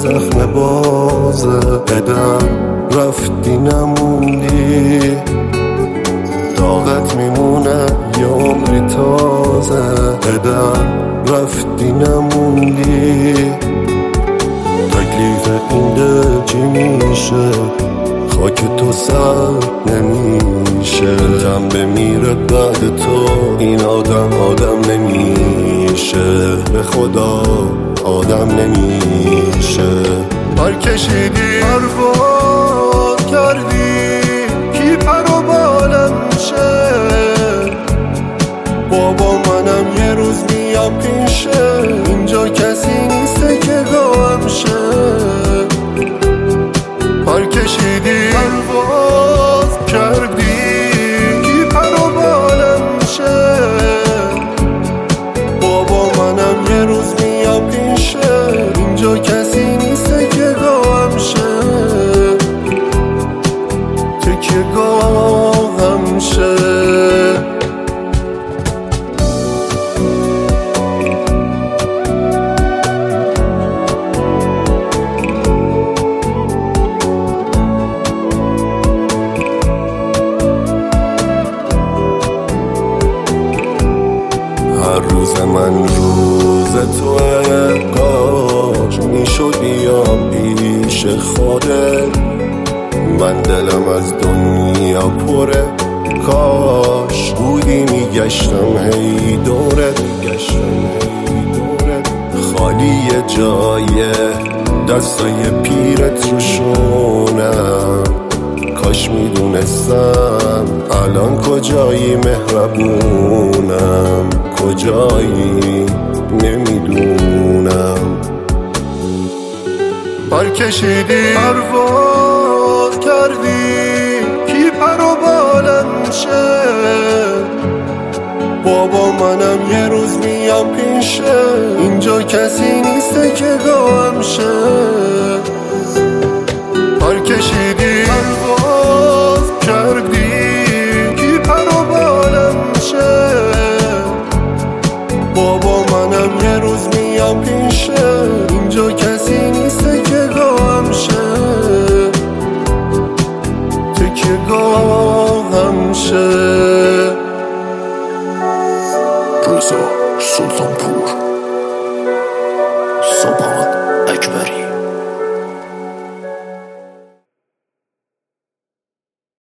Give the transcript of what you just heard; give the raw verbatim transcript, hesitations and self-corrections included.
زخم بازه قدم رفتی نموندی، داغت میمونه یه عمری تازه قدم رفتی نموندی. تکلیف این دل چی میشه؟ خاک تو سر نمیشه. تن بمیره بعد تو این آدم آدم نمیشه، به خدا آدم نمیشه. پر کشیدی پرواز کردی کی پر و بالم شه. بابا منم یه روز میام پیشه، اینجا کسی نیسته که گام شه. پر کشیدی پرواز کردی کی پر و بالم شه. بابا منم یه روز میام پیشه، اینجا کسی نیسته که گام شه. تکیه گاهم شه. هر روز من روز توه، کاش میشد بیام پیش خودت. من دلم از دنیا پره، کاش بودی میگشتم هی دورت، میگشتم هی دورت. خالی جای دستای پیرت رو شونم، کاش میدونستم الان کجایی مهربونم، کجایی نمیدونم. پر کشیدی پرواز کردی کی پر و بالم شه. بابا منم یه روز میام پیشه، اینجا کسی نیسته که گام شه. پر کشیدی پرواز کردی کی پر و بالم شه. بابا منم یه روز میام پیشه، اینجا کسی نیسته که گام شه. تکیه گاهم شه. رضا سلطانپور.